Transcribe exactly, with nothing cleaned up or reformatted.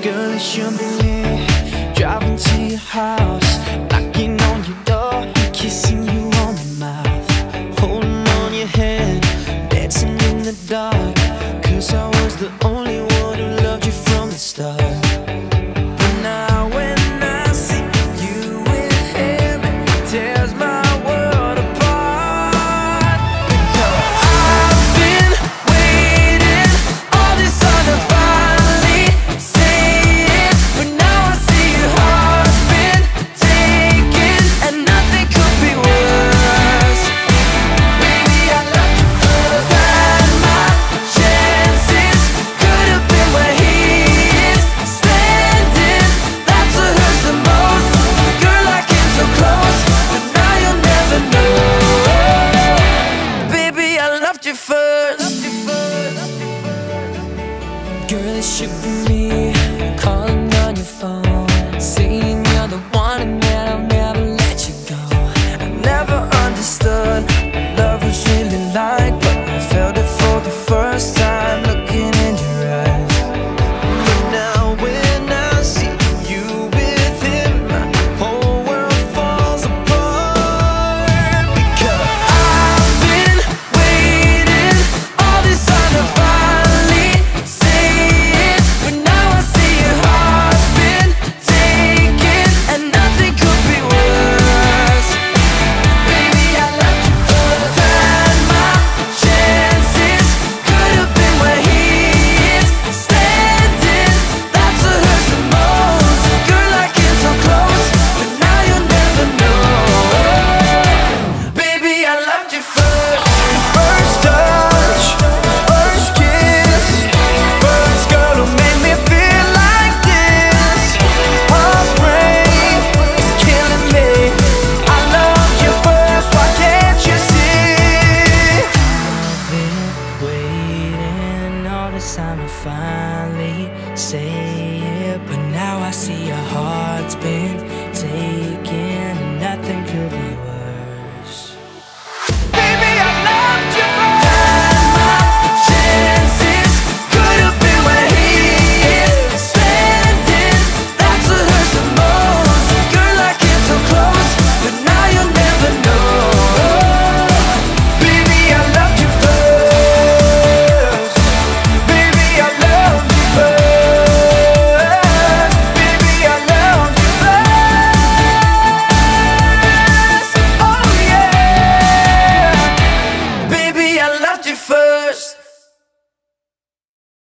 Girl, it should be me, driving to your house, knocking on your door and kissing you on the mouth, holding on your hand, dancing in the dark, 'cause I was the only one who loved you from the start. But now when I see you with him, it tears my world apart. Because I've been waiting all this time to finally say it, but now I see your heart's been taken, and nothing could be worse. Baby, I loved you first, had my chances, could have been where he is standing. That's what hurts the most. Girl, I came so close, but now you'll never know. Baby, I loved you first. Girl, it should be me calling on your phone, saying you're the one and that I'll never let you go. I never understood what love was really like, but I felt it for the first time looking in your eyes. But now when I see you with him, my whole world falls apart. Because I've been waiting all this time to finally say it, but now I see your heart's been taken, and nothing could be worse. Baby, I loved you first, had my chances, could have been where he is standing. That's what hurts the most. Girl, I came so close, but now you'll never know. Baby, I loved you first. First touch, first kiss, first girl who made me feel like this. Heartbreak is killing me. I loved you first, why can't you see? I've been waiting all this time to finally say it, but now I see your heart's been taken, and nothing could be worse. Baby, I loved you first. Had my chances, could have been where he is standing. That's what hurts the most. Girl, I came so close, but now you'll never know. Baby, I loved you first. Baby, I loved you first. Baby, I loved you first. Oh yeah. Baby, I loved you first.